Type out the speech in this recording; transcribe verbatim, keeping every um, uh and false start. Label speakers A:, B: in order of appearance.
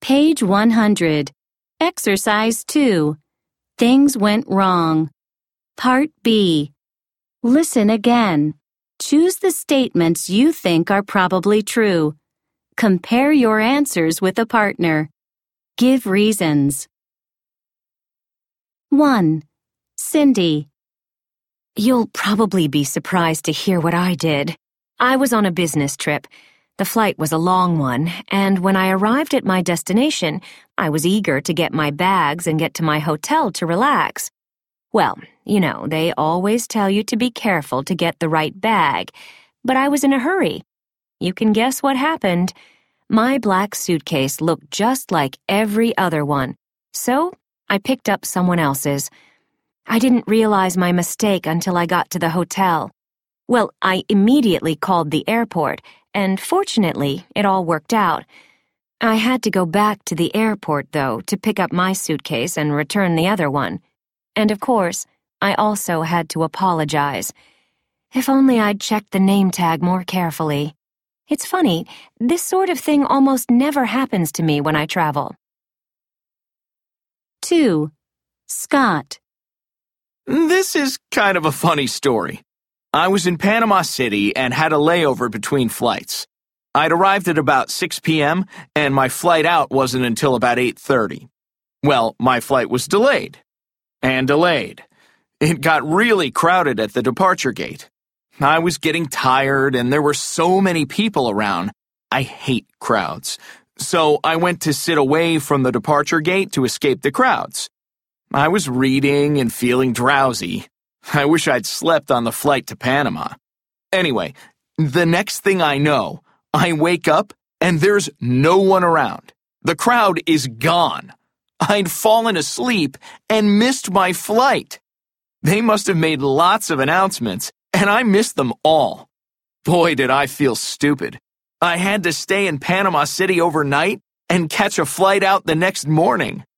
A: Page one hundred. Exercise two. Things went wrong. Part B. Listen again. Choose the statements you think are probably true. Compare your answers with a partner. Give reasons. one. Cindy.
B: You'll probably be surprised to hear what I did. I was on a business trip. The flight was a long one, and when I arrived at my destination, I was eager to get my bags and get to my hotel to relax. Well, you know, they always tell you to be careful to get the right bag, but I was in a hurry. You can guess what happened. My black suitcase looked just like every other one, so I picked up someone else's. I didn't realize my mistake until I got to the hotel. Well, I immediately called the airport, and fortunately, it all worked out. I had to go back to the airport, though, to pick up my suitcase and return the other one. And of course, I also had to apologize. If only I'd checked the name tag more carefully. It's funny, this sort of thing almost never happens to me when I travel.
A: two. Scott.
C: This is kind of a funny story. I was in Panama City and had a layover between flights. I'd arrived at about six p.m. and my flight out wasn't until about eight thirty. Well, my flight was delayed. And delayed. It got really crowded at the departure gate. I was getting tired and there were so many people around. I hate crowds. So I went to sit away from the departure gate to escape the crowds. I was reading and feeling drowsy. I wish I'd slept on the flight to Panama. Anyway, the next thing I know, I wake up and there's no one around. The crowd is gone. I'd fallen asleep and missed my flight. They must have made lots of announcements, and I missed them all. Boy, did I feel stupid. I had to stay in Panama City overnight and catch a flight out the next morning.